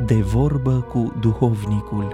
De vorbă cu duhovnicul.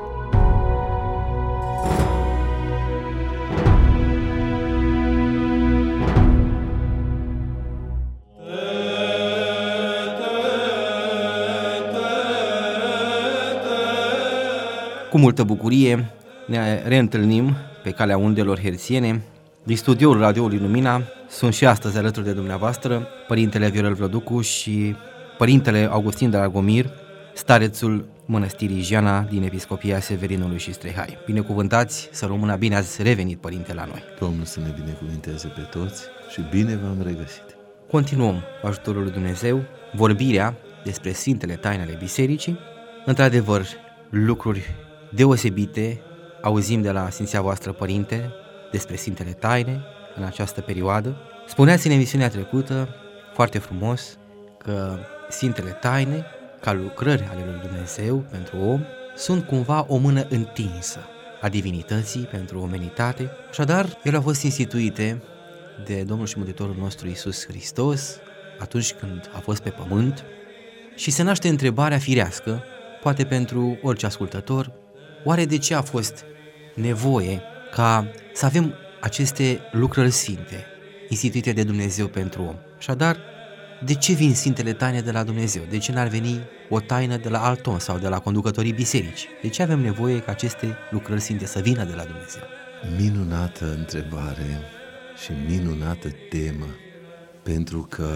Cu multă bucurie ne reîntâlnim pe calea undelor herțiene. Din studioul radioului Lumina sunt și astăzi alături de dumneavoastră Părintele Viorel Vlăducu și Părintele Augustin Dragomir, starețul Mănăstirii Jana din Episcopia Severinului și Strehai. Binecuvântați, să rămână bine, ați revenit, Părinte, la noi. Domnul să ne binecuvinteze pe toți și bine v-am regăsit. Continuăm cu ajutorul lui Dumnezeu vorbirea despre Sfintele Taine ale Bisericii. Într-adevăr, lucruri deosebite auzim de la Sfinția voastră, Părinte, despre Sfintele Taine în această perioadă. Spuneați în emisiunea trecută, foarte frumos, că Sfintele Taine, ca lucrări ale lui Dumnezeu pentru om, sunt cumva o mână întinsă a divinității pentru omenitate. Așadar, ele au fost instituite de Domnul și Mântuitorul nostru Iisus Hristos atunci când a fost pe pământ și se naște întrebarea firească, poate pentru orice ascultător, oare de ce a fost nevoie ca să avem aceste lucrări sfinte instituite de Dumnezeu pentru om? Așadar, de ce vin Sfintele Taine de la Dumnezeu? De ce n-ar veni o taină de la alt om sau de la conducătorii bisericii? De ce avem nevoie ca aceste lucrări sfinte să vină de la Dumnezeu? Minunată întrebare și minunată temă, pentru că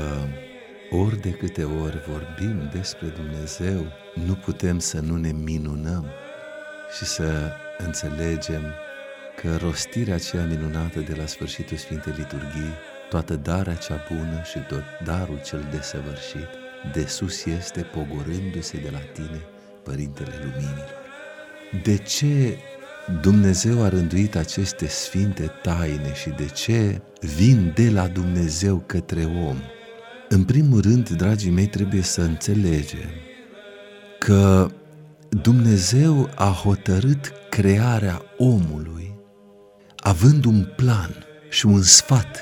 ori de câte ori vorbim despre Dumnezeu, nu putem să nu ne minunăm și să înțelegem că rostirea aceea minunată de la sfârșitul Sfintei Liturghii, toată darea cea bună și tot darul cel desăvârșit, de sus este pogorându-se de la tine, Părintele Luminilor. De ce Dumnezeu a rânduit aceste sfinte taine și de ce vin de la Dumnezeu către om? În primul rând, dragii mei, trebuie să înțelegem că Dumnezeu a hotărât crearea omului având un plan și un sfat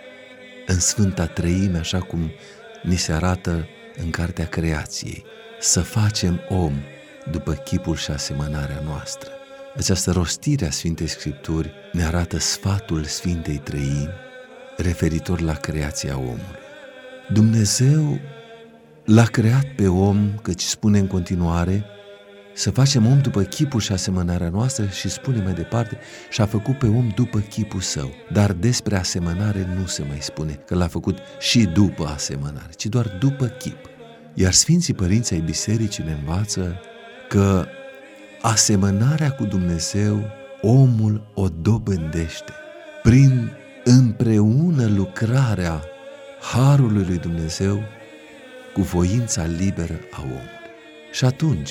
în Sfânta Treime, așa cum ni se arată în Cartea Creației, să facem om după chipul și asemănarea noastră. Această rostire a Sfintei Scripturi ne arată sfatul Sfintei Treimi referitor la creația omului. Dumnezeu l-a creat pe om, căci spune în continuare, să facem om după chipul și asemănarea noastră și spune mai departe, și-a făcut pe om după chipul său. Dar despre asemănare nu se mai spune că l-a făcut și după asemănare, ci doar după chip. Iar Sfinții Părinți ai Bisericii ne învață că asemănarea cu Dumnezeu omul o dobândește prin împreună lucrarea Harului lui Dumnezeu cu voința liberă a omului. Și atunci,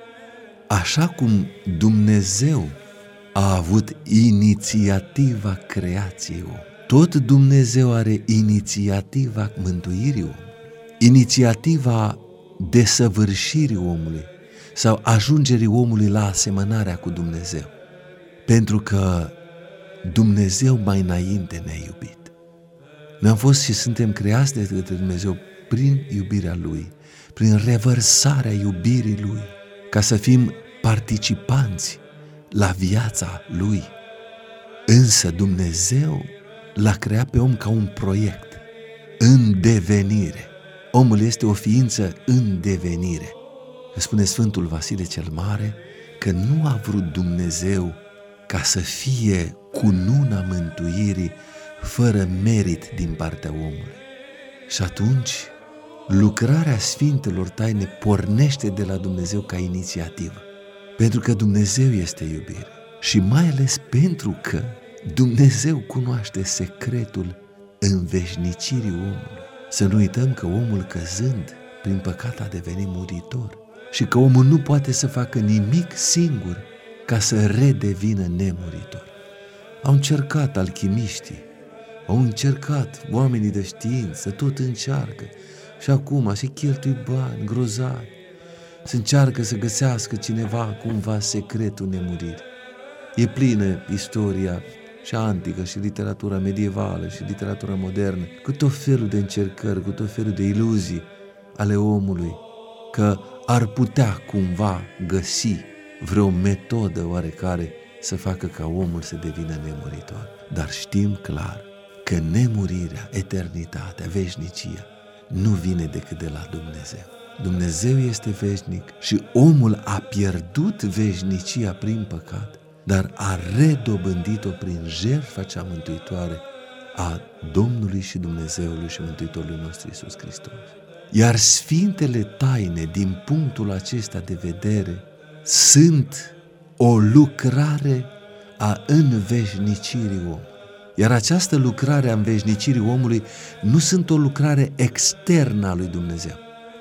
așa cum Dumnezeu a avut inițiativa creației om, tot Dumnezeu are inițiativa mântuirii omului, inițiativa desăvârșirii omului sau ajungerii omului la asemănarea cu Dumnezeu. Pentru că Dumnezeu mai înainte ne-a iubit. Noi am fost și suntem creați de către Dumnezeu prin iubirea Lui, prin revărsarea iubirii Lui, ca să fim participanți la viața Lui. Însă Dumnezeu l-a creat pe om ca un proiect, în devenire. Omul este o ființă în devenire. Spune Sfântul Vasile cel Mare că nu a vrut Dumnezeu ca să fie cununa mântuirii fără merit din partea omului. Și atunci lucrarea Sfintelor Taine pornește de la Dumnezeu ca inițiativă, pentru că Dumnezeu este iubire și mai ales pentru că Dumnezeu cunoaște secretul înveșnicirii omului. Să nu uităm că omul căzând prin păcat a devenit muritor și că omul nu poate să facă nimic singur ca să redevină nemuritor. Au încercat alchimiștii, au încercat oamenii de știință, tot încearcă și acum se cheltuie bani grozavi, se încearcă să găsească cineva cumva secretul nemuririi. E plină istoria și antică și literatura medievală și literatura modernă cu tot felul de încercări, cu tot felul de iluzii ale omului, că ar putea cumva găsi vreo metodă oarecare să facă ca omul să devină nemuritor. Dar știm clar că nemurirea, eternitatea, veșnicia nu vine decât de la Dumnezeu. Dumnezeu este veșnic și omul a pierdut veșnicia prin păcat, dar a redobândit-o prin jertfa cea mântuitoare a Domnului și Dumnezeului și Mântuitorului nostru Iisus Hristos. Iar sfintele taine, din punctul acesta de vedere, sunt o lucrare a înveșnicirii omului. Iar această lucrare a înveșnicirii omului nu sunt o lucrare externă a lui Dumnezeu,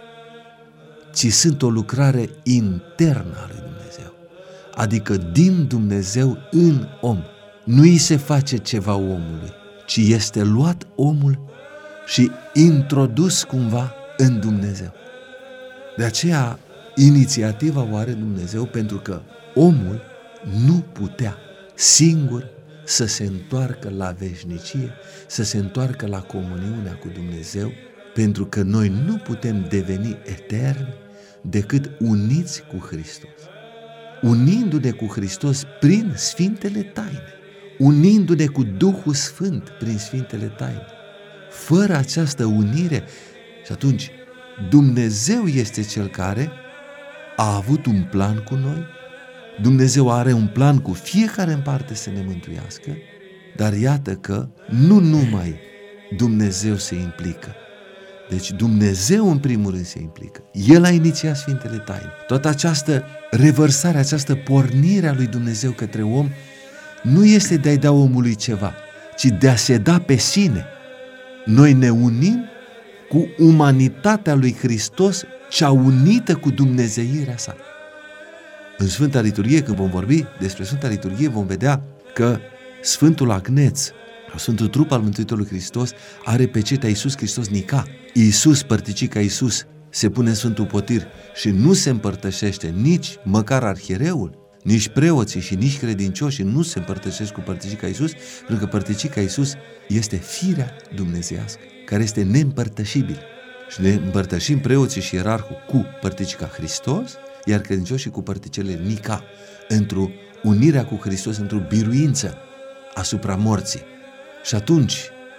ci sunt o lucrare internă a lui Dumnezeu, adică din Dumnezeu în om. Nu îi se face ceva omului, ci este luat omul și introdus cumva în Dumnezeu. De aceea, inițiativa o are Dumnezeu, pentru că omul nu putea singur să se întoarcă la veșnicie, să se întoarcă la comuniunea cu Dumnezeu, pentru că noi nu putem deveni eterni decât uniți cu Hristos. Unindu-ne cu Hristos prin Sfintele Taine, unindu-ne cu Duhul Sfânt prin Sfintele Taine. Fără această unire, și atunci Dumnezeu este Cel care a avut un plan cu noi, Dumnezeu are un plan cu fiecare în parte să ne mântuiască, dar iată că nu numai Dumnezeu se implică. Deci Dumnezeu în primul rând se implică. El a inițiat Sfintele Taine. Toată această revărsare, această pornire a lui Dumnezeu către om nu este de a-i da omului ceva, ci de a se da pe sine. Noi ne unim cu umanitatea lui Hristos, cea unită cu dumnezeirea sa. În Sfânta Liturghie, când vom vorbi despre Sfânta Liturghie, vom vedea că Sfântul Agneț, Sfântul Trup al Mântuitorului Hristos, are pecetea Iisus Hristos Nica. Iisus, părticica Iisus, se pune în Sfântul Potir și nu se împărtășește nici măcar arhiereul, nici preoții și nici credincioșii nu se împărtășesc cu părticica Iisus, pentru că părticica Iisus este firea dumnezeiască, care este neîmpărtășibilă. Și ne împărtășim preoții și ierarhul cu părticica Hristos, iar credincioșii cu părticele Nica, într-o unirea cu Hristos, într-o biruință asupra morții. Și atunci,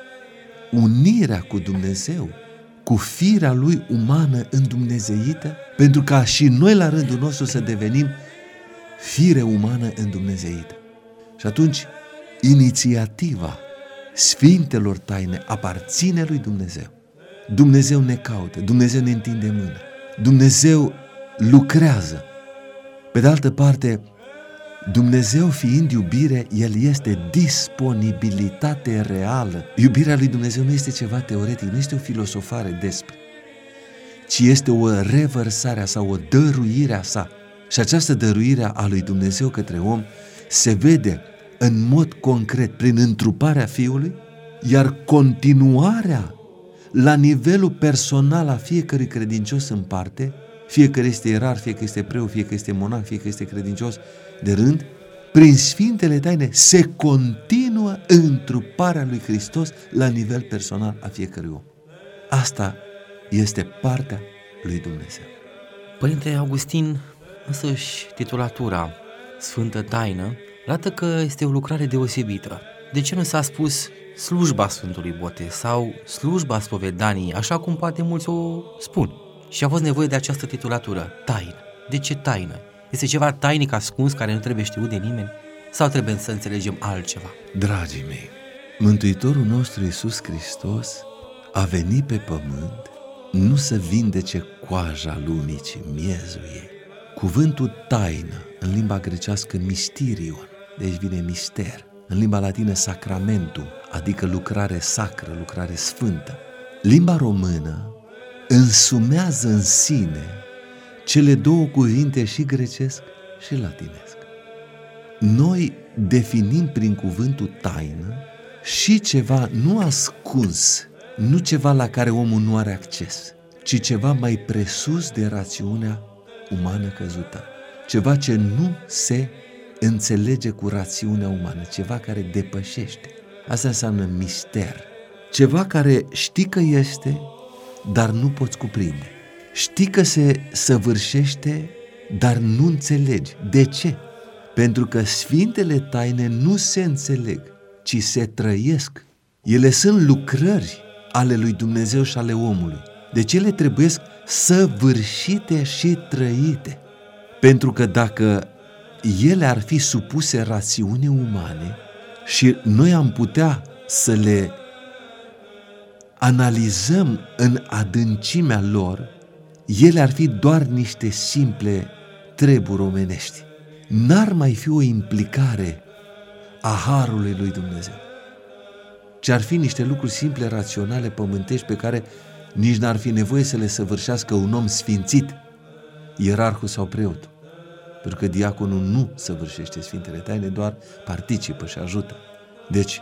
unirea cu Dumnezeu, cu firea Lui umană îndumnezeită, pentru ca și noi la rândul nostru să devenim fire umană îndumnezeită. Și atunci, inițiativa Sfintelor Taine aparține lui Dumnezeu. Dumnezeu ne caută, Dumnezeu ne întinde mâna, Dumnezeu lucrează. Pe de altă parte, Dumnezeu fiind iubire, El este disponibilitate reală. Iubirea lui Dumnezeu nu este ceva teoretic, nu este o filosofare despre, ci este o revărsare a sa, o dăruire a sa. Și această dăruire a lui Dumnezeu către om se vede în mod concret prin întruparea Fiului, iar continuarea la nivelul personal a fiecărui credincios în parte, fie că este ierar, fie că este preot, fie că este monah, fie că este credincios de rând, prin Sfintele Taine se continuă întruparea lui Hristos la nivel personal a fiecărui om. Asta este partea lui Dumnezeu. Părinte Augustin, însăși titulatura Sfântă Taină arată că este o lucrare deosebită. De ce nu s-a spus slujba Sfântului Botez sau slujba spovedaniei, așa cum poate mulți o spun? Și a fost nevoie de această titulatură, taină. De ce taină? Este ceva tainic ascuns care nu trebuie știut de nimeni? Sau trebuie să înțelegem altceva? Dragii mei, Mântuitorul nostru Iisus Hristos a venit pe pământ nu să vindece coaja lumii, ci miezul ei. Cuvântul taină, în limba grecească mysterion, deci vine mister, în limba latină sacramentum, adică lucrare sacră, lucrare sfântă. Limba română însumează în sine cele două cuvinte, și grecesc și latinesc. Noi definim prin cuvântul taină și ceva nu ascuns, nu ceva la care omul nu are acces, ci ceva mai presus de rațiunea umană căzută, ceva ce nu se înțelege cu rațiunea umană, ceva care depășește. Asta înseamnă mister, ceva care știi că este, dar nu poți cuprinde. Știi că se săvârșește, dar nu înțelegi. De ce? Pentru că sfintele taine nu se înțeleg, ci se trăiesc. Ele sunt lucrări ale lui Dumnezeu și ale omului. Deci ele trebuiesc săvârșite și trăite. Pentru că dacă ele ar fi supuse rațiunii umane și noi am putea să le analizăm în adâncimea lor, ele ar fi doar niște simple treburi omenești. N-ar mai fi o implicare a harului lui Dumnezeu, ci ar fi niște lucruri simple, raționale, pământești, pe care nici n-ar fi nevoie să le săvârșească un om sfințit, ierarhul sau preotul. Pentru că diaconul nu săvârșește sfintele taine, doar participă și ajută. Deci,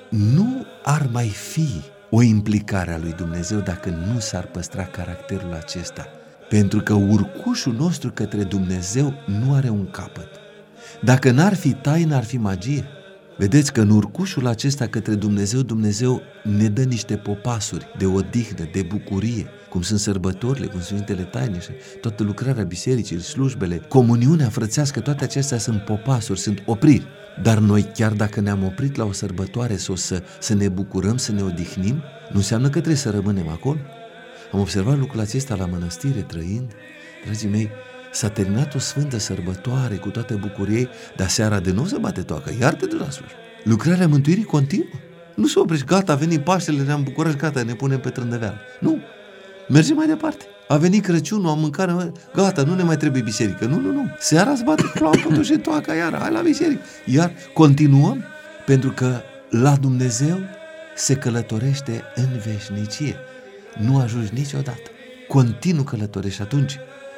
nu ar mai fi o implicare a lui Dumnezeu dacă nu s-ar păstra caracterul acesta. Pentru că urcușul nostru către Dumnezeu nu are un capăt. Dacă n-ar fi taină, ar fi magie. Vedeți că în urcușul acesta către Dumnezeu, Dumnezeu ne dă niște popasuri de odihnă, de bucurie, cum sunt sărbătorile, cum sunt Sfintele Taine și toată lucrarea bisericii, slujbele, comuniunea frățească, toate acestea sunt popasuri, sunt opriri. Dar noi, chiar dacă ne-am oprit la o sărbătoare sau să ne bucurăm, să ne odihnim, nu înseamnă că trebuie să rămânem acolo. Am observat lucrul acesta la mănăstire trăind. Dragii mei, s-a terminat o sfântă sărbătoare cu toată bucuriei, dar seara de nou se bate toacă, iar te duci la slujbă. Lucrarea mântuirii continuă. Nu se oprește, gata, a venit Paștele, ne-am bucurat și gata, ne punem pe trândăveală. Nu, mergem mai departe. A venit Crăciunul, am mâncat, gata, nu ne mai trebuie biserică. Nu. Seara îți bate clopotul și toaca, iar hai la biserică. Iar continuăm, pentru că la Dumnezeu se călătorește în veșnicie. Nu ajungi niciodată. Continuu călătorești. Atunci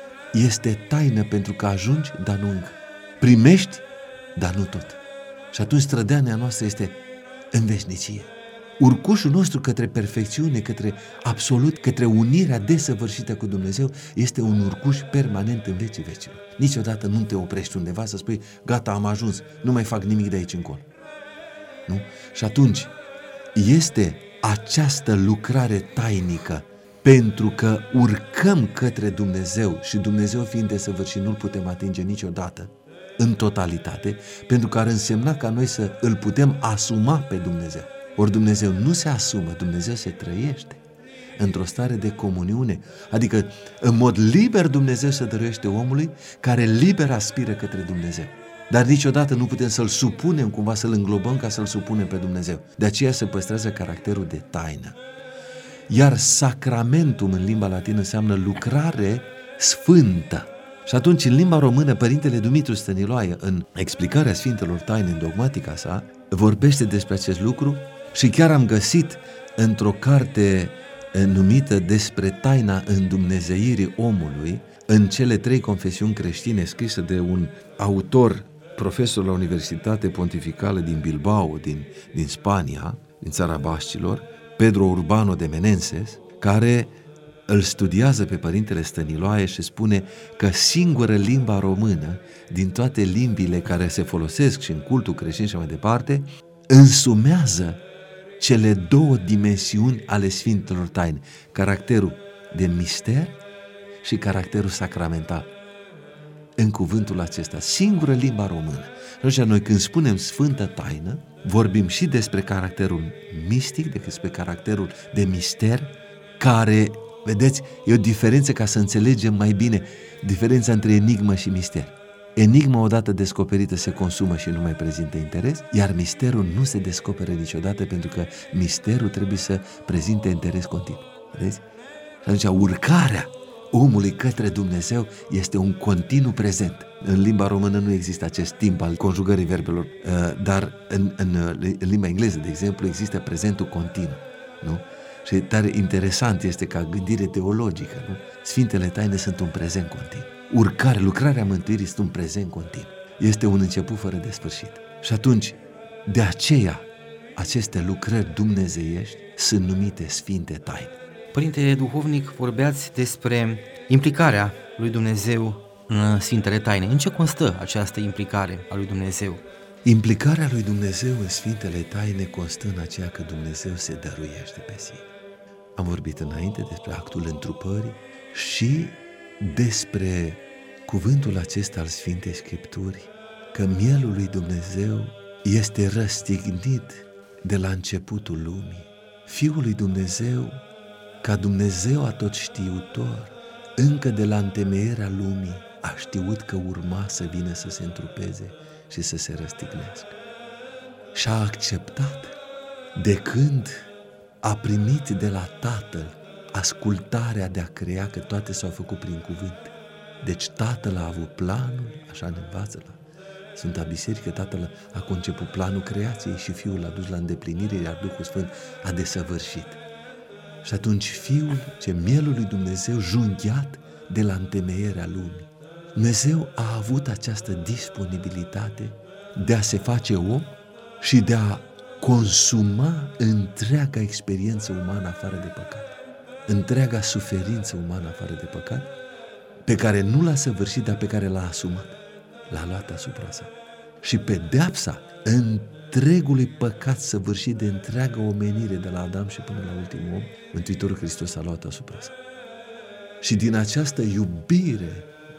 este taină, pentru că ajungi, dar nu încă. Primești, dar nu tot. Și atunci strădeania noastră este în veșnicie. Urcușul nostru către perfecțiune, către absolut, către unirea desăvârșită cu Dumnezeu este un urcuș permanent în vecii vecilor. Niciodată nu te oprești undeva să spui, gata, am ajuns, nu mai fac nimic de aici încolo. Nu? Și atunci este această lucrare tainică, pentru că urcăm către Dumnezeu și Dumnezeu fiind desăvârșit nu-L putem atinge niciodată în totalitate, pentru că ar însemna ca noi să îl putem asuma pe Dumnezeu. Ori Dumnezeu nu se asumă, Dumnezeu se trăiește într-o stare de comuniune, adică în mod liber Dumnezeu se dăruiește omului care liber aspiră către Dumnezeu. Dar niciodată nu putem să-L supunem, cumva să-L înglobăm ca să-L supunem pe Dumnezeu. De aceea se păstrează caracterul de taină. Iar sacramentum în limba latină înseamnă lucrare sfântă. Și atunci în limba română Părintele Dumitru Stăniloae, în explicarea Sfintelor Taine în dogmatica sa, vorbește despre acest lucru și chiar am găsit într-o carte numită Despre taina îndumnezeirii omului, în cele 3 confesiuni creștine, scrisă de un autor, profesor la Universitate Pontificală din Bilbao, din Spania, din țara Bascilor, Pedro Urbano de Menenses, care îl studiază pe Părintele Stăniloae și spune că singură limba română din toate limbile care se folosesc și în cultul creștin și mai departe, însumează cele 2 dimensiuni ale Sfintelor Taine, caracterul de mister și caracterul sacramental. În cuvântul acesta, singură limba română. Așa, noi când spunem Sfântă Taină, vorbim și despre caracterul mistic, despre caracterul de mister, care, vedeți, e o diferență ca să înțelegem mai bine diferența între enigmă și mister. Enigma odată descoperită se consumă și nu mai prezintă interes, iar misterul nu se descoperă niciodată, pentru că misterul trebuie să prezinte interes continuu. Vedeți? Și atunci urcarea omului către Dumnezeu este un continuu prezent. În limba română nu există acest timp al conjugării verbelor, dar în limba engleză, de exemplu, există prezentul continuu. Nu? Și tare interesant este ca gândire teologică. Nu? Sfintele Taine sunt un prezent continuu. Lucrarea mântuirii este un prezent continuu. Este un început fără de sfârșit. Și atunci, de aceea, aceste lucrări dumnezeiești sunt numite Sfinte Taine. Părinte duhovnic, vorbeați despre implicarea lui Dumnezeu în Sfintele Taine. În ce constă această implicare a lui Dumnezeu? Implicarea lui Dumnezeu în Sfintele Taine constă în aceea că Dumnezeu se dăruiește pe sine. Am vorbit înainte despre actul întrupării și despre cuvântul acesta al Sfintei Scripturi, că mielul lui Dumnezeu este răstignit de la începutul lumii. Fiul lui Dumnezeu, ca Dumnezeu atotștiutor, încă de la întemeierea lumii, a știut că urma să vină să se întrupeze și să se răstignească. Și a acceptat de când a primit de la Tatăl ascultarea de a crea, că toate s-au făcut prin cuvânt. Deci Tatăl a avut planul, așa ne învață la Sfânta Biserică, Tatăl a conceput planul creației și Fiul l-a dus la îndeplinire, iar Duhul Sfânt a desăvârșit. Și atunci Fiul, ce mielul lui Dumnezeu, junghiat de la întemeierea lumii. Dumnezeu a avut această disponibilitate de a se face om și de a consuma întreaga experiență umană afară de păcat, întreaga suferință umană afară de păcat, pe care nu l-a săvârșit, dar pe care l-a asumat, l-a luat asupra sa. Și pedeapsa întregului păcat săvârșit de întreaga omenire, de la Adam și până la ultimul om, Mântuitorul Hristos a luat asupra sa. Și din această iubire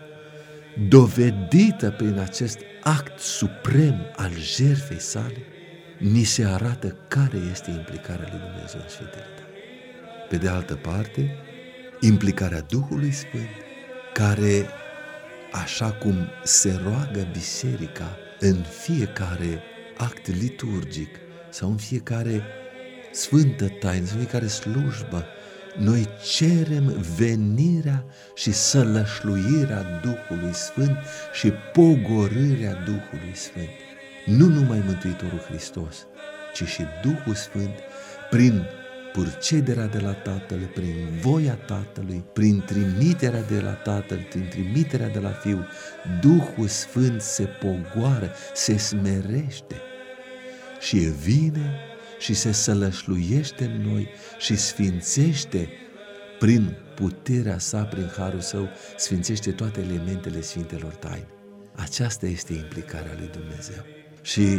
dovedită prin acest act suprem al jertfei sale, ni se arată care este implicarea lui Dumnezeu în Sfintele Taine. Pe de altă parte, implicarea Duhului Sfânt, care, așa cum se roagă biserica în fiecare act liturgic sau în fiecare sfântă taină, în fiecare slujbă, noi cerem venirea și sălășluirea Duhului Sfânt și pogorârea Duhului Sfânt. Nu numai Mântuitorul Hristos, ci și Duhul Sfânt, prin purcederea de la Tatăl, prin voia Tatălui, prin trimiterea de la Tatăl, prin trimiterea de la Fiul, Duhul Sfânt se pogoară, se smerește și vine și se sălășluiește în noi și sfințește prin puterea sa, prin harul său, sfințește toate elementele Sfintelor Taine. Aceasta este implicarea lui Dumnezeu. Și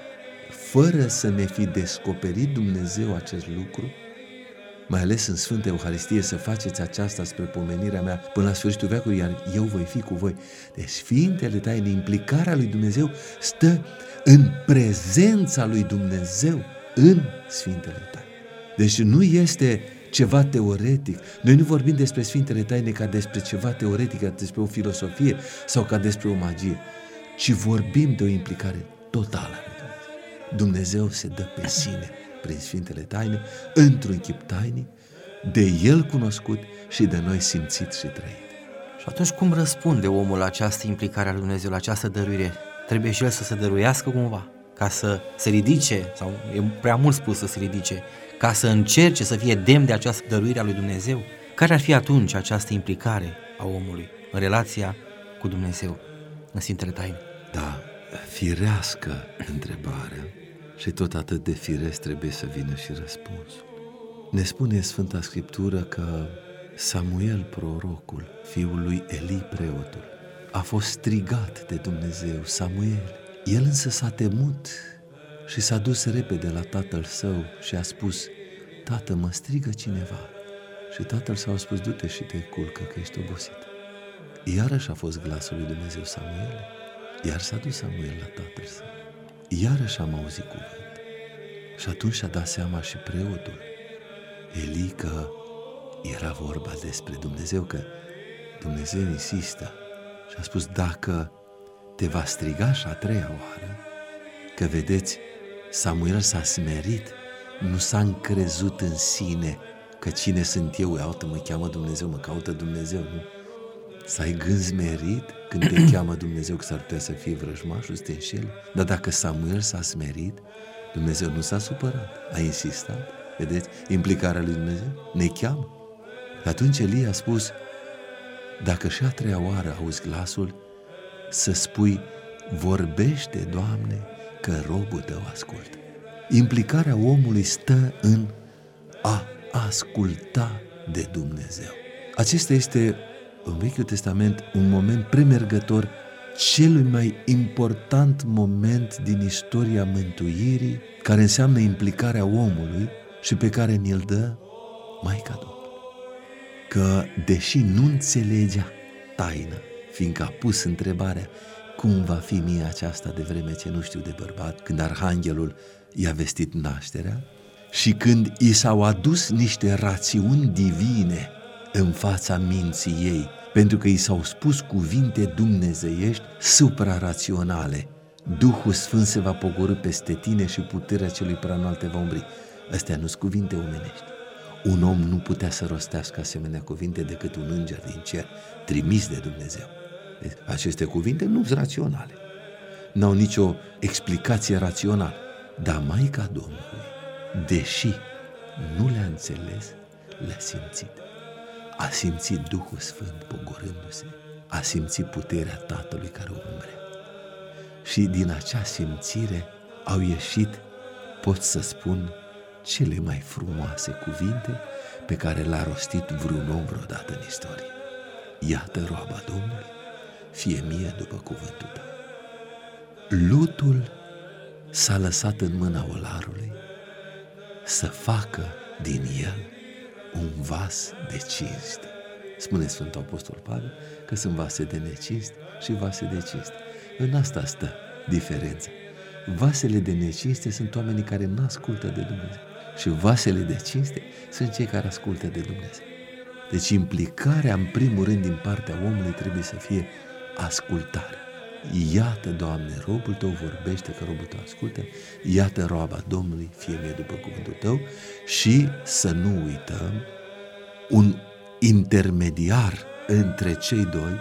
fără să ne fi descoperit Dumnezeu acest lucru, mai ales în Sfânta Euharistie, să faceți aceasta spre pomenirea mea până la sfârșitul veacului, iar eu voi fi cu voi. Deci Sfintele Taine, implicarea lui Dumnezeu stă în prezența lui Dumnezeu în Sfintele Taine. Deci nu este ceva teoretic. Noi nu vorbim despre Sfintele Taine ca despre ceva teoretic, ca despre o filosofie sau ca despre o magie, ci vorbim de o implicare totală a lui Dumnezeu. Dumnezeu se dă pe sine prin Sfintele Taine, într-un chip tainic, de El cunoscut și de noi simțit și trăit. Și atunci cum răspunde omul la această implicare a lui Dumnezeu, la această dăruire? Trebuie și el să se dăruiască cumva, ca să se ridice, sau e prea mult spus să se ridice, ca să încerce să fie demn de această dăruire a lui Dumnezeu? Care ar fi atunci această implicare a omului în relația cu Dumnezeu în Sfintele Taine? Da, firească întrebarea și tot atât de firesc trebuie să vină și răspunsul. Ne spune Sfânta Scriptură că Samuel, prorocul, fiul lui Eli, preotul, a fost strigat de Dumnezeu, Samuel. El însă s-a temut și s-a dus repede la tatăl său și a spus: Tată, mă strigă cineva. Și tatăl său a spus: du-te și te culcă, că ești obosit. Iarăși a fost glasul lui Dumnezeu, Samuel. Iar s-a dus Samuel la tatăl său. Iarăși am auzit cuvânt. Și atunci și-a dat seama și preotul Eli că era vorba despre Dumnezeu, că Dumnezeu insistă și a spus: dacă te va striga și a treia oară, că vedeți, Samuel s-a smerit, nu s-a încrezut în sine că cine sunt eu, iată, mă cheamă Dumnezeu, mă caută Dumnezeu, nu? S-ai gând smerit când te cheamă Dumnezeu, că s-ar putea să fie vrăjmașul, să te înșeli. Dar dacă Samuel s-a smerit, Dumnezeu nu s-a supărat, a insistat. Vedeți, implicarea lui Dumnezeu ne cheamă. Atunci Elie a spus: dacă și a treia oară auzi glasul, să spui: vorbește, Doamne, că robul tău ascultă. Implicarea omului stă în a asculta de Dumnezeu. Acesta este, în Vechiul Testament, un moment premergător, cel mai important moment din istoria mântuirii, care înseamnă implicarea omului și pe care ni-l dă Maica Domnului. că, deși nu înțelegea taina, fiindcă a pus întrebarea cum va fi mie aceasta de vreme ce nu știu de bărbat, când arhanghelul i-a vestit nașterea și când i s-au adus niște rațiuni divine în fața minții ei, pentru că i s-au spus cuvinte dumnezeiești supraraționale. Duhul Sfânt se va pogorî peste tine și puterea celui preaînalt te va umbri. Astea nu-s cuvinte omenești. Un om nu putea să rostească asemenea cuvinte decât un înger din cer, trimis de Dumnezeu. Deci, aceste cuvinte nu sunt raționale, n-au nicio explicație rațională, dar Maica Domnului, deși nu le-a înțeles, le-a simțit. A simțit Duhul Sfânt pogorându-se, a simțit puterea Tatălui care o umbrea. Și din acea simțire au ieșit, pot să spun, cele mai frumoase cuvinte pe care le-a rostit vreun om vreodată în istorie. Iată roaba Domnului, fie mie după cuvântul tău. Lutul s-a lăsat în mâna olarului să facă din el un vas de cinste. Spune Sfântul Apostol Pavel că sunt vase de necinste și vase de cinste. În asta stă diferența. Vasele de necinste sunt oamenii care nu ascultă de Dumnezeu și vasele de cinste sunt cei care ascultă de Dumnezeu. Deci implicarea în primul rând din partea omului trebuie să fie ascultare. Iată, Doamne, robul tău vorbește, că robul tău ascultă, iată roaba Domnului, fie mie după cuvântul tău. Și să nu uităm, un intermediar între cei doi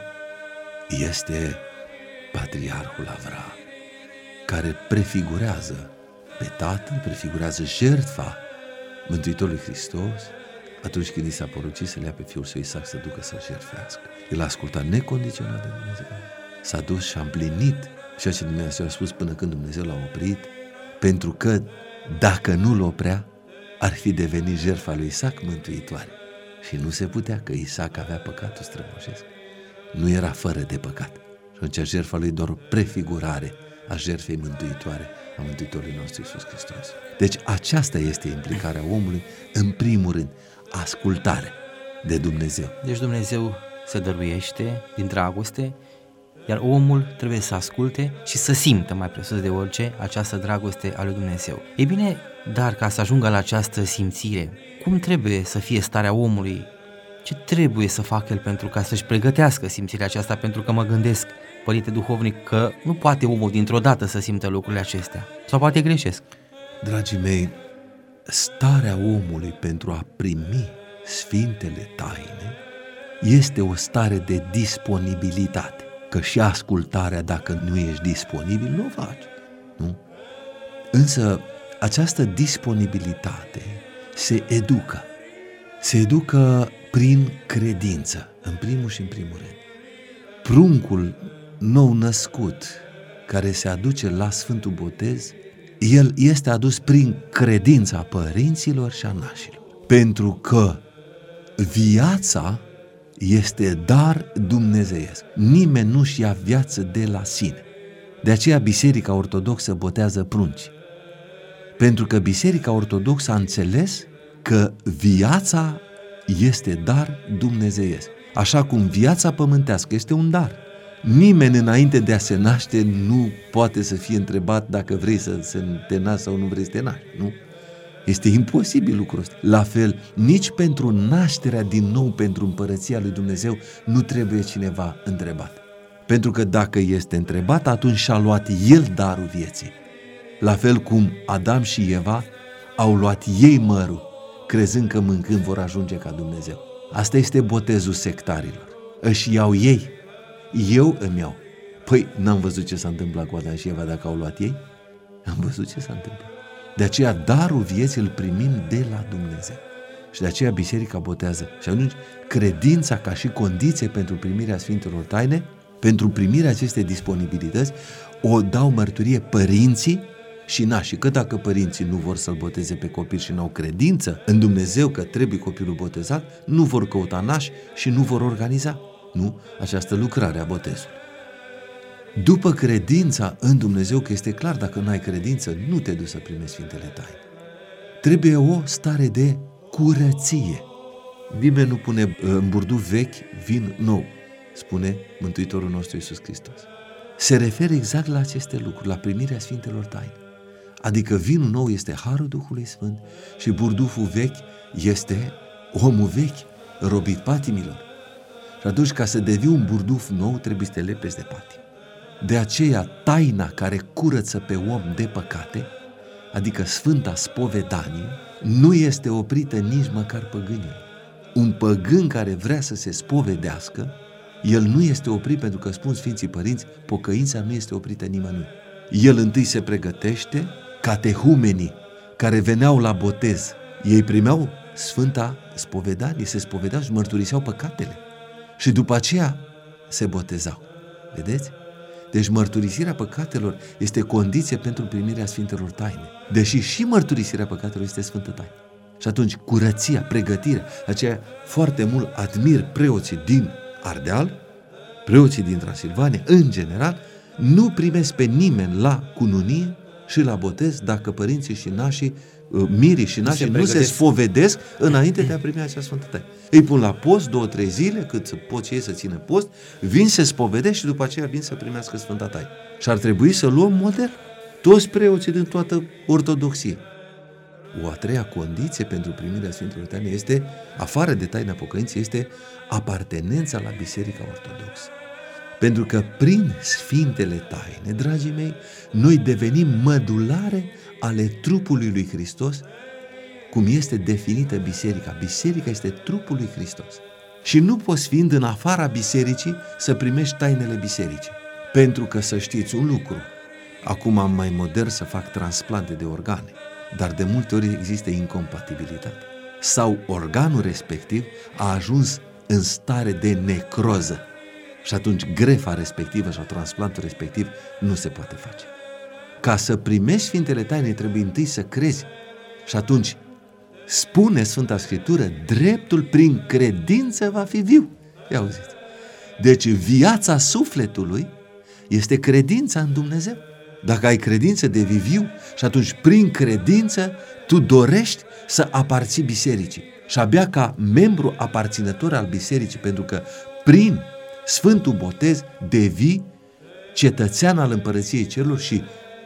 este Patriarhul Avraam, care prefigurează pe Tatăl, prefigurează jertfa Mântuitorului Hristos atunci când i s-a poruncit să le ia pe fiul său Isaac să ducă să-l jertfească. El a ascultat necondiționat de Dumnezeu. S-a dus și a împlinit ceea ce Dumnezeu a spus până când Dumnezeu l-a oprit, pentru că dacă nu-l oprea, ar fi devenit jertfa lui Isaac mântuitoare. Și nu se putea, că Isaac avea păcatul strămoșesc. Nu era fără de păcat. Și atunci jertfa lui doar o prefigurare a jertfei mântuitoare a Mântuitorului nostru Iisus Hristos. Deci aceasta este implicarea omului, în primul rând, ascultare de Dumnezeu. Deci Dumnezeu se dăruiește din dragoste, iar omul trebuie să asculte și să simtă, mai presus de orice, această dragoste a lui Dumnezeu. Ei bine, dar ca să ajungă la această simțire, cum trebuie să fie starea omului? Ce trebuie să facă el pentru ca să-și pregătească simțirea aceasta? Pentru că mă gândesc, părinte duhovnic, că nu poate omul dintr-o dată să simtă lucrurile acestea. Sau poate greșesc. Dragii mei, starea omului pentru a primi sfintele taine este o stare de disponibilitate. Că și ascultarea, dacă nu ești disponibil, nu o faci, nu? Însă această disponibilitate se educă prin credință, în primul și în primul rând. Pruncul nou născut care se aduce la Sfântul Botez, el este adus prin credința părinților și a nașilor. Pentru că viața este dar dumnezeiesc. Nimeni nu-și ia viață de la sine. De aceea Biserica Ortodoxă botează prunci. Pentru că Biserica Ortodoxă a înțeles că viața este dar dumnezeiesc. Așa cum viața pământească este un dar. Nimeni înainte de a se naște nu poate să fie întrebat dacă vrei să te naști sau nu vrei să te naști, nu? Este imposibil lucrul ăsta. La fel, nici pentru nașterea din nou pentru împărăția lui Dumnezeu nu trebuie cineva întrebat. Pentru că dacă este întrebat, atunci și-a luat el darul vieții. La fel cum Adam și Eva au luat ei mărul, crezând că mâncând vor ajunge ca Dumnezeu. Asta este botezul sectarilor. Își iau ei, eu îmi iau. Păi, n-am văzut ce s-a întâmplat cu Adam și Eva dacă au luat ei? Am văzut ce s-a întâmplat. De aceea darul vieții îl primim de la Dumnezeu. Și de aceea Biserica botează. Și atunci credința ca și condiție pentru primirea Sfintelor Taine, pentru primirea acestei disponibilități, o dau mărturie părinții și nașii. Că dacă părinții nu vor să-l boteze pe copil și n-au credință în Dumnezeu că trebuie copilul botezat, nu vor căuta nași și nu vor organiza, nu, această lucrare a botezului. După credința în Dumnezeu, că este clar, dacă nu ai credință, nu te duci să primești Sfintele Taine. Trebuie o stare de curăție. Nimeni nu pune în burduf vechi vin nou, spune Mântuitorul nostru Iisus Hristos. Se referă exact la aceste lucruri, la primirea Sfintelor Taine. Adică vinul nou este harul Duhului Sfânt și burduful vechi este omul vechi, robit patimilor. Și atunci, ca să devii un burduf nou, trebuie să te lepezi de patim. De aceea, taina care curăță pe om de păcate, adică Sfânta Spovedanie, nu este oprită nici măcar păgânilor. Un păgân care vrea să se spovedească, el nu este oprit, pentru că spun Sfinții Părinți, pocăința nu este oprită nimănui. El întâi se pregătește, catehumenii care veneau la botez, ei primeau Sfânta Spovedanie, se spovedeau și mărturiseau păcatele. Și după aceea se botezau. Vedeți? Deci mărturisirea păcatelor este condiție pentru primirea Sfintelor Taine. Deși și mărturisirea păcatelor este Sfântă Taină. Și atunci curăția, pregătirea, aceea foarte mult admir preoții din Ardeal, preoții din Transilvania, în general, nu primesc pe nimeni la cununie și la botez dacă părinții și nașii, mirii și nașii nu se spovedesc înainte de a primi acea Sfântă Taină. Îi pun la post 2-3 zile, cât pot ei să țină post, vin să spovedesc și după aceea vin să primească Sfânta Taină. Și ar trebui să luăm model toți preoții din toată ortodoxie. O a treia condiție pentru primirea Sfintelor Taine este, afară de taina pocăinței, este apartenența la Biserica Ortodoxă. Pentru că prin Sfintele Taine, dragii mei, noi devenim mădulare ale trupului lui Hristos, cum este definită biserica. Biserica este trupul lui Hristos. Și nu poți, fiind în afara bisericii, să primești tainele bisericii. Pentru că, să știți un lucru, acum am mai modern să fac transplante de organe, dar de multe ori există incompatibilitate. Sau organul respectiv a ajuns în stare de necroză și atunci grefa respectivă sau transplantul respectiv nu se poate face. Ca să primești Sfintele Taine trebuie întâi să crezi și atunci spune Sfânta Scriptură, dreptul prin credință va fi viu. Ia auziți. Deci viața sufletului este credința în Dumnezeu. Dacă ai credință, devii viu și atunci prin credință tu dorești să aparții bisericii. Și abia ca membru aparținător al bisericii, pentru că prin Sfântul Botez devii cetățean al Împărăției Cerurilor și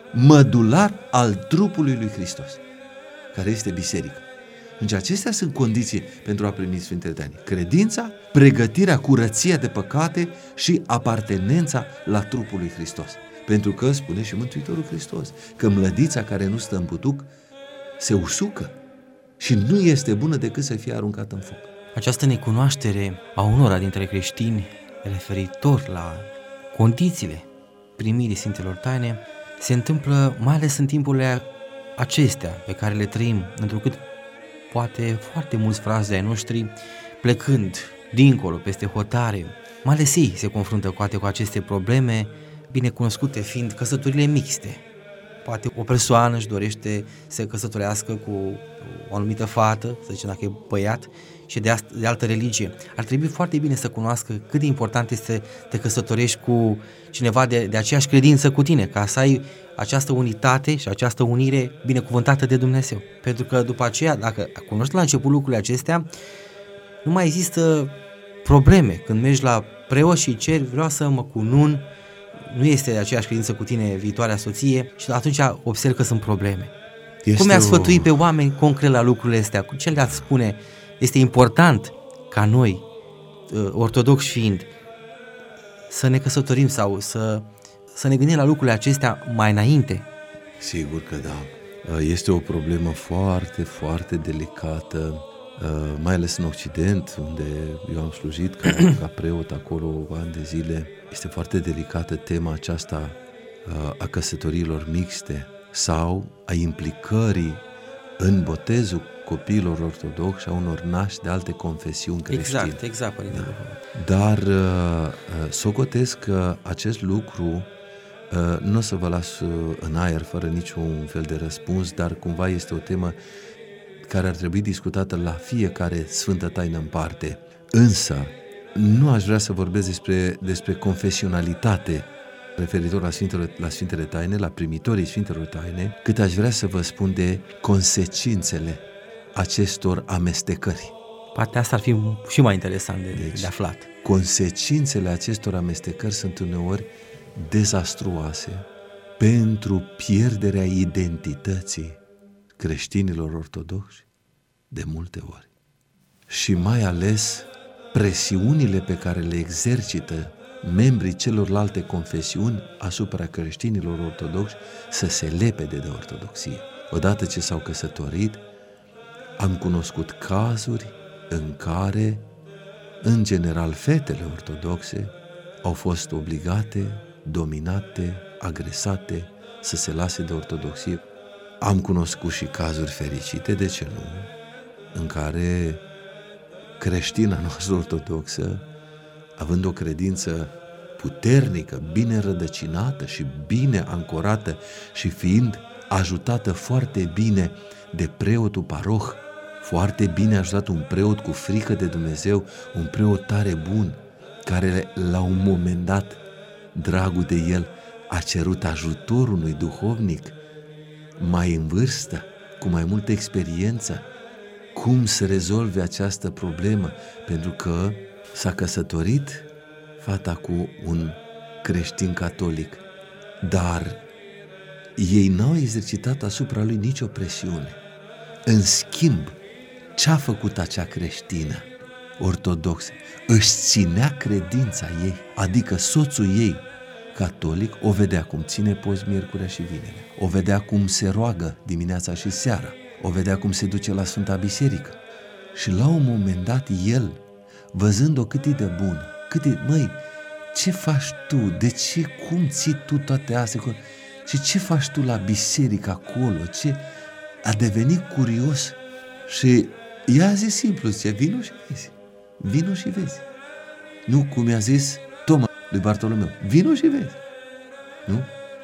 mădular al trupului lui Hristos, care este biserica. Deci acestea sunt condiții pentru a primi Sfintele Taine. Credința, pregătirea, curăția de păcate și apartenența la trupul lui Hristos. Pentru că, spune și Mântuitorul Hristos, că mlădița care nu stă în butuc se usucă și nu este bună decât să fie aruncată în foc. Această necunoaștere a unora dintre creștini referitor la condițiile primirii Sfintelor Taine se întâmplă mai ales în timpurile acestea pe care le trăim, întrucât poate foarte mulți frați ai noștri, plecând dincolo, peste hotare, mai ales ei se confruntă cu aceste probleme, binecunoscute fiind căsătorile mixte. Poate o persoană își dorește să se căsătorească cu o anumită fată, să zicem dacă e băiat, și de altă religie. Ar trebui foarte bine să cunoască cât de important este să te căsătorești cu cineva de aceeași credință cu tine, ca să ai această unitate și această unire binecuvântată de Dumnezeu. Pentru că după aceea, dacă cunoști la început lucrurile acestea, nu mai există probleme. Când mergi la preot și ceri, vreau să mă cunun, nu este de aceeași credință cu tine viitoarea soție și atunci observ că sunt probleme. Cum i-ați sfătui pe oameni concret la lucrurile astea? Ce le-ați spune? Este important ca noi, ortodoxi fiind, să ne căsătorim sau să ne gândim la lucrurile acestea mai înainte? Sigur că da. Este o problemă foarte, foarte delicată, mai ales în Occident, unde eu am slujit ca preot acolo ani de zile. Este foarte delicată tema aceasta a căsătoriilor mixte sau a implicării în botezul copiilor ortodoxi și a unor nași de alte confesiuni creștine. Exact, părinte. Da. Dar socotesc că acest lucru nu o să vă las în aer fără niciun fel de răspuns, dar cumva este o temă care ar trebui discutată la fiecare Sfântă Taină în parte. Însă, nu aș vrea să vorbesc despre confesionalitate referitor la Sfintele Taine, la primitorii Sfintelor Taine, cât aș vrea să vă spun de consecințele acestor amestecări. Poate asta ar fi și mai interesant de aflat. Consecințele acestor amestecări sunt uneori dezastruoase pentru pierderea identității creștinilor ortodoxi de multe ori. Și mai ales presiunile pe care le exercită membrii celorlalte confesiuni asupra creștinilor ortodoxi să se lepede de ortodoxie. Odată ce s-au căsătorit, am cunoscut cazuri în care, în general, fetele ortodoxe au fost obligate, dominate, agresate să se lase de ortodoxie. Am cunoscut și cazuri fericite, de ce nu, în care creștina noastră ortodoxă, având o credință puternică, bine rădăcinată și bine ancorată și fiind ajutată foarte bine de preotul paroh, foarte bine ajutat, un preot cu frică de Dumnezeu, un preot tare bun, care la un moment dat, dragul de el, a cerut ajutorul unui duhovnic mai în vârstă, cu mai multă experiență, cum să rezolve această problemă, pentru că s-a căsătorit fata cu un creștin catolic, dar ei n-au exercitat asupra lui nicio presiune. În schimb, ce-a făcut acea creștină ortodoxă? Își ținea credința ei, adică soțul ei catolic o vedea cum ține post miercurea și vinerea, o vedea cum se roagă dimineața și seara, o vedea cum se duce la Sfânta Biserică. Și la un moment dat el, văzând-o cât e de bună, măi, ce faci tu? De ce? Cum ții tu toate astea? Și ce faci tu la biserică acolo? Ce? A devenit curios și i-a zis simplu, zice, vino și vezi. Vino și vezi. Nu cum i-a zis Toma lui Bartolomeu, vino și vezi. Nu?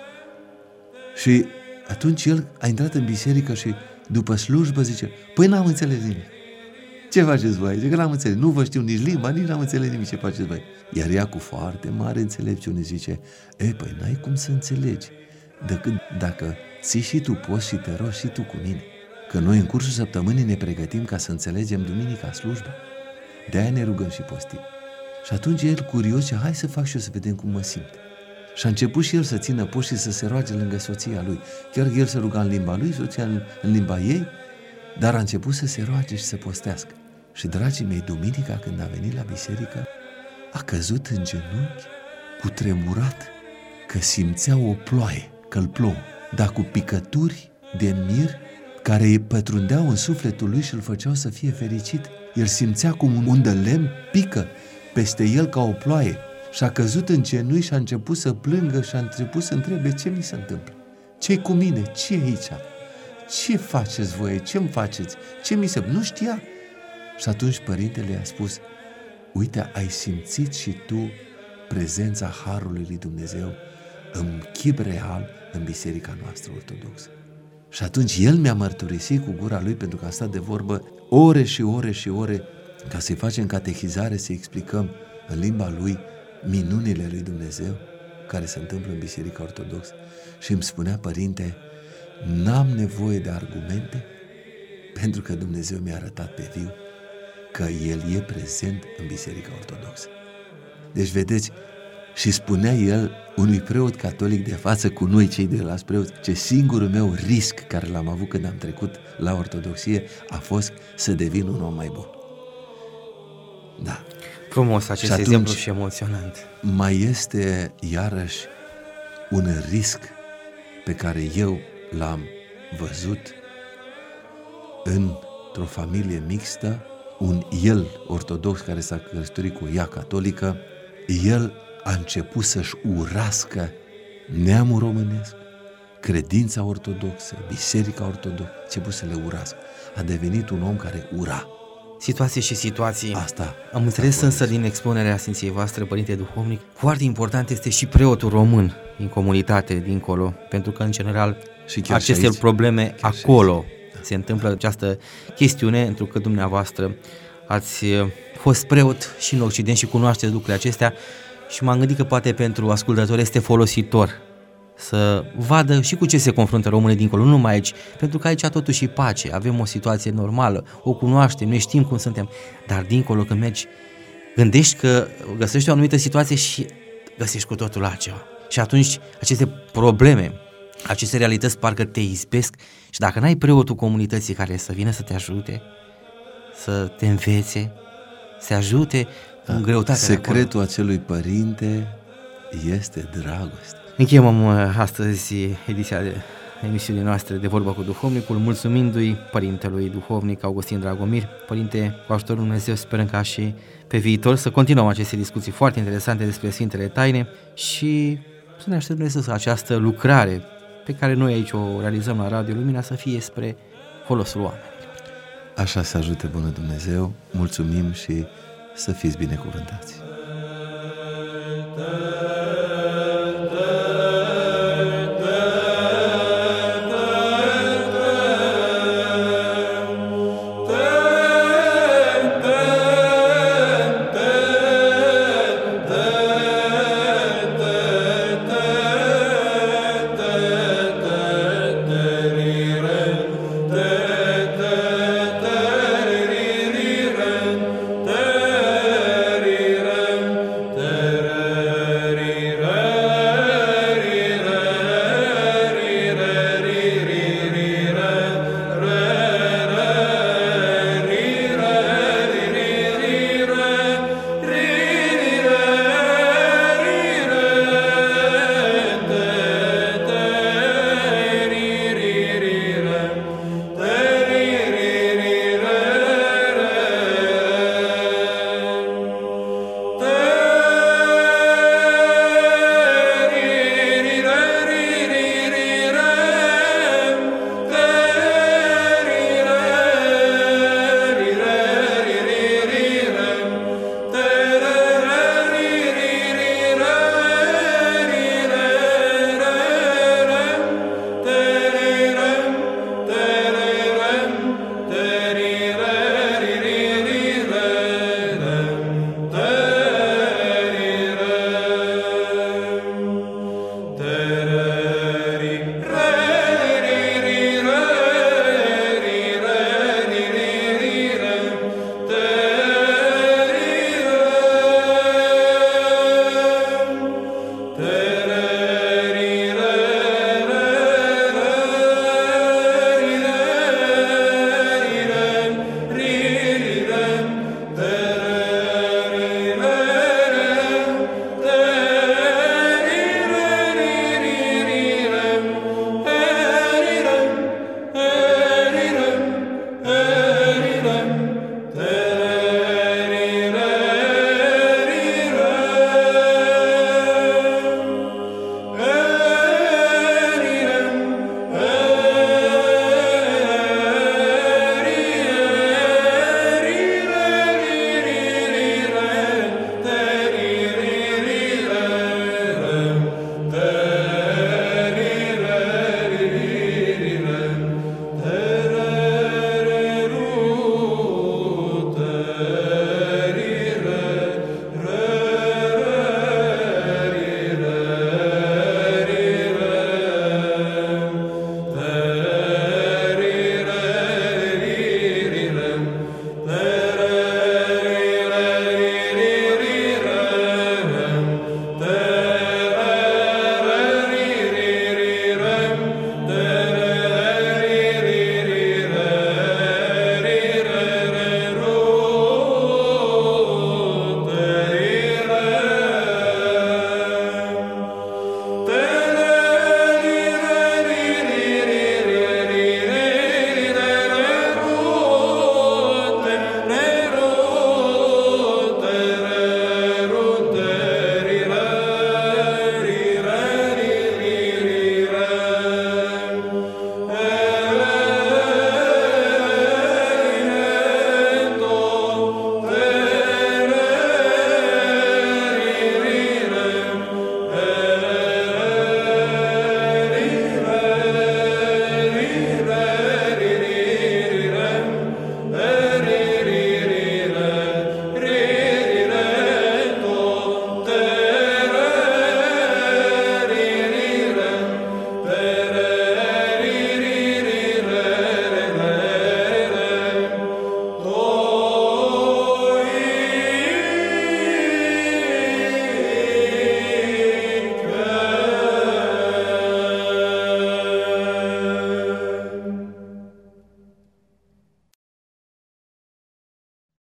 Și atunci el a intrat în biserică și după slujbă zice, păi n-am înțeles nimic. Ce faceți voi? Zice că n-am înțeles. Nu vă știu nici limba, nici n-am înțeles nimic ce faceți voi. Iar ea cu foarte mare înțelepciune zice, păi n-ai cum să înțelegi decât dacă ții și tu poți și te rogi și tu cu mine. Că noi în cursul săptămânii ne pregătim ca să înțelegem duminica slujba. De-aia ne rugăm și postim. Și atunci el curios zice, hai să fac și eu să vedem cum mă simt. Și a început și el să țină post și să se roage lângă soția lui. Chiar el se ruga în limba lui, soția în limba ei, dar a început să se roage și să postească. Și, dragii mei, duminica când a venit la biserică, a căzut în genunchi, cu tremurat, că simțea o ploaie, că îl plouă, dar cu picături de mir care îi pătrundeau în sufletul lui și îl făceau să fie fericit. El simțea cum un de lemn pică peste el ca o ploaie și a căzut în genunchi și a început să plângă și a început să întrebe ce mi se întâmplă, ce-i cu mine, ce e aici, ce faceți voi, ce-mi faceți, ce mi se... Nu știa. Și atunci părintele i-a spus, uite, ai simțit și tu prezența Harului lui Dumnezeu în chip real în biserica noastră ortodoxă. Și atunci el mi-a mărturisit cu gura lui, pentru că a stat de vorbă ore și ore și ore ca să-i facem catehizare, să-i explicăm în limba lui minunile lui Dumnezeu care se întâmplă în biserica ortodoxă. Și îmi spunea, părinte, n-am nevoie de argumente, pentru că Dumnezeu mi-a arătat pe viu că El e prezent în biserica ortodoxă. Deci vedeți, și spunea el unui preot catolic de față cu noi cei de la preoți, ce singurul meu risc care l-am avut când am trecut la ortodoxie a fost să devin un om mai bun. Da. Frumos acest exemplu și emoționant. Mai este iarăși un risc pe care eu l-am văzut într-o familie mixtă, el ortodox care s-a căsătorit cu ea catolică, el a început să-și urască neamul românesc, credința ortodoxă, biserica ortodoxă, a început să le urască. A devenit un om care ura. Situații și situații. Asta. Am înțeles însă din expunerea Sfinției voastre, Părinte Duhovnic, foarte important este și preotul român din comunitate, dincolo, pentru că în general aceste probleme acolo se întâmplă această chestiune, pentru că dumneavoastră ați fost preot și în Occident și cunoașteți lucrurile acestea și m-am gândit că poate pentru ascultători este folositor să vadă și cu ce se confruntă românii dincolo, nu numai aici, pentru că aici totuși e pace, avem o situație normală, o cunoaștem, noi știm cum suntem, dar dincolo când mergi, gândești că găsești o anumită situație și găsești cu totul altceva. Și atunci aceste probleme, aceste realități parcă te izbesc și dacă n-ai preotul comunității care să vină să te ajute, să te învețe, să ajute în greutatea. Secretul acelui părinte este dragoste. Încheiem astăzi ediția de emisiunii noastre de Vorba cu Duhovnicul, mulțumindu-i părintelui duhovnic Augustin Dragomir. Părinte, cu ajutorul Lui Dumnezeu sperăm ca și pe viitor să continuăm aceste discuții foarte interesante despre Sfintele Taine și să ne așteptăm Dumnezeu să această lucrare pe care noi aici o realizăm la Radio Lumina să fie spre folosul oamenilor. Așa să ajute bunul Dumnezeu, mulțumim și să fiți binecuvântați.